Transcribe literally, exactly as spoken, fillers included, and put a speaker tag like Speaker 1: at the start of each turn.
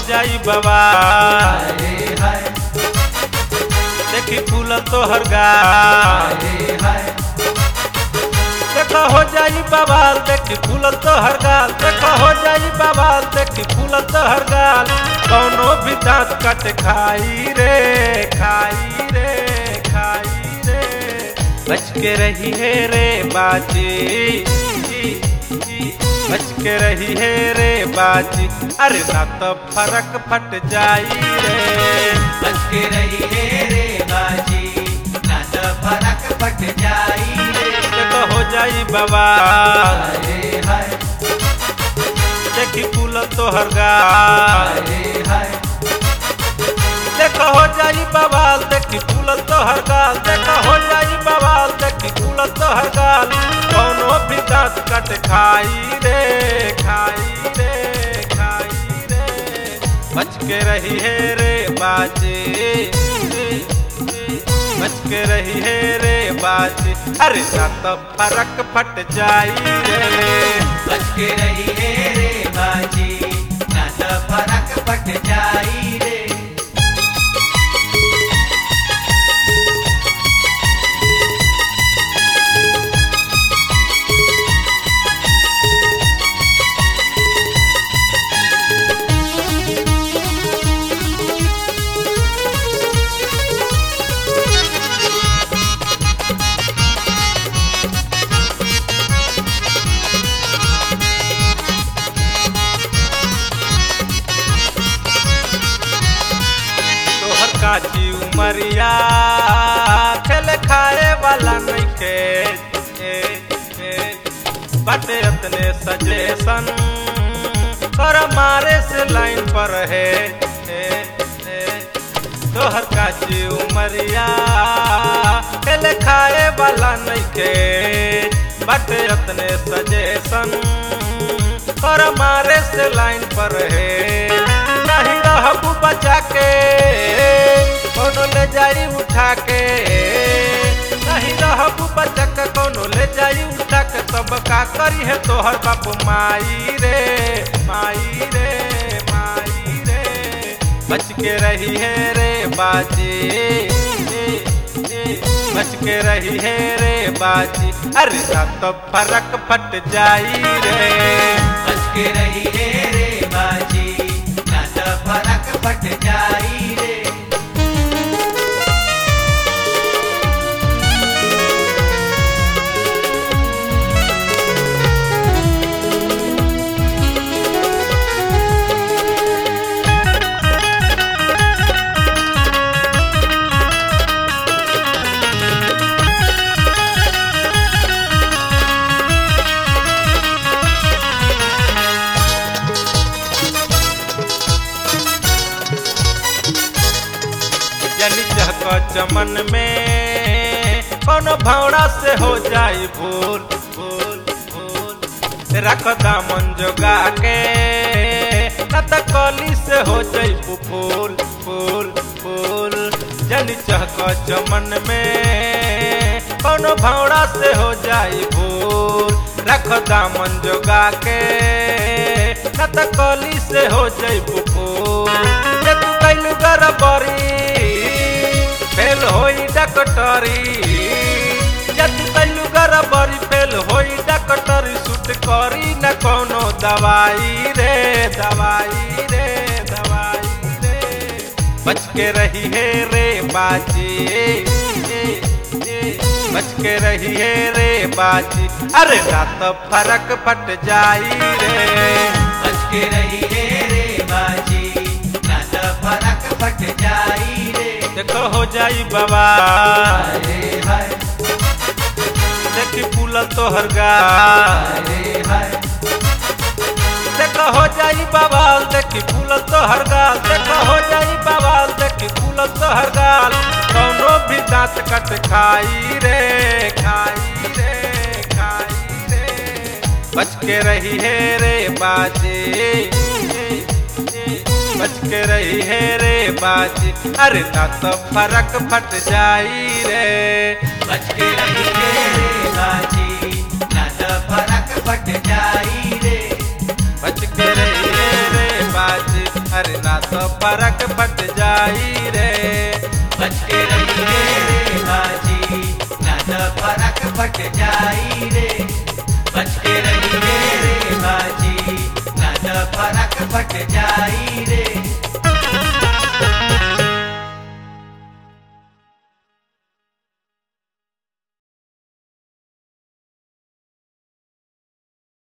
Speaker 1: जाई बवाल, देखी फूलल तोहर गाल, देखो हो जाई बवाल, देखी फूलल तोहर गाल, देखो हो जाई बवाल, देखी फूलल तोहर गाल। कौनो भी दांत कट खाई रे, खाई रे, खाई रे। बच के रही है रे बाजी, बच के रही है रे बाजी, अरे ना तो फरक फट जाई रे।
Speaker 2: बच के रही है रे बाजी, ना तो फरक फट जाई रे।
Speaker 1: देखो हो जाई बवाल,
Speaker 2: हाय हाय
Speaker 1: देखी फूलल तोहर गाल,
Speaker 2: हाय हाय
Speaker 1: देखो हो जाई बवाल, देखी फूलल तोहर गाल, देखो हो जाई बवाल, देखी फूलल तोहर गाल। कौनो भी दांत कट खाई रे, खाई रे, खाई रे। बच के रही है रे बाजी, बच के रही है रे बाजी, अरे ना तो फरक फट जाई रे।
Speaker 2: बच के रही है रे बाजी, ना तो फरक फट जाई रे।
Speaker 1: काची उमरिया खेल खाए वाला नइखे, बाटे अपने सजेशन कर मारे से लाइन पर है। तोहर काची उमरिया खेल खाए वाला नइखे, बाटे अपने सजेशन कर मारे से लाइन पर है। नहीं रहबू बचा के कोनो ले जाई उठा के, नहीं रहबू बचा के कोनो ले जाई उठा के। तब का करी है तोहर बाप माई रे, माई रे, माई रे। बच के रही है रे बाजी, बच के रही है रे बाजी, अरे ना तो फरक फट जाई रे।
Speaker 2: बच के रही है रे बाजी, ना तो फरक फट जाई रे।
Speaker 1: जनी चहक चमन में कोनो भौरा से हो जाई भूल, भूल, भूल। रख दामन जोगा के न त कली से हो जाई फूल, फूल, फूल। जनी चहक चमन में कोनो भौरा से हो जाई भूल। रख दामन जोगा के न त कली से हो जाई फूल। जे तू कैलू गरबरी फेल होई डकटरी, जत कैलू गरबरी फेल होई डकटरी। सूट करी न कोनो दवाई रे, दवाई रे, दवाई रे। बच के रही है रे बाजी, बच के रही है रे बाजी, अरे ना तो फरक फट जाई रे।
Speaker 2: बच के रही है रे बाजी, ना तो फरक फट जाई रे।
Speaker 1: देखो हो जाई बवाल,
Speaker 2: हाय हाय
Speaker 1: देखी फूलल तोहर गाल,
Speaker 2: हाय हाय
Speaker 1: देखो हो जाई बवाल, देखी फूलल तोहर गाल, देखो हो जाई बवाल, देखी फूलल तोहर गाल। कौनो भी दांत कट खाई रे, खाई रे, खाई रे। बच के रही है रे बाजी, बच के रही है रे बाजी, अरे ना तो फरक फट जाई रे।
Speaker 2: बच के रही है रे बाजी, ना तो फरक फट जाई रे।
Speaker 1: बच के रही है रे बाजी, अरे ना फरक फट जाई रे।
Speaker 2: बच के रहिए रे बाजी ना तो फरक फट जाई रे। बच के रहिए रे बाजी ना तो फरक फट जाई रे।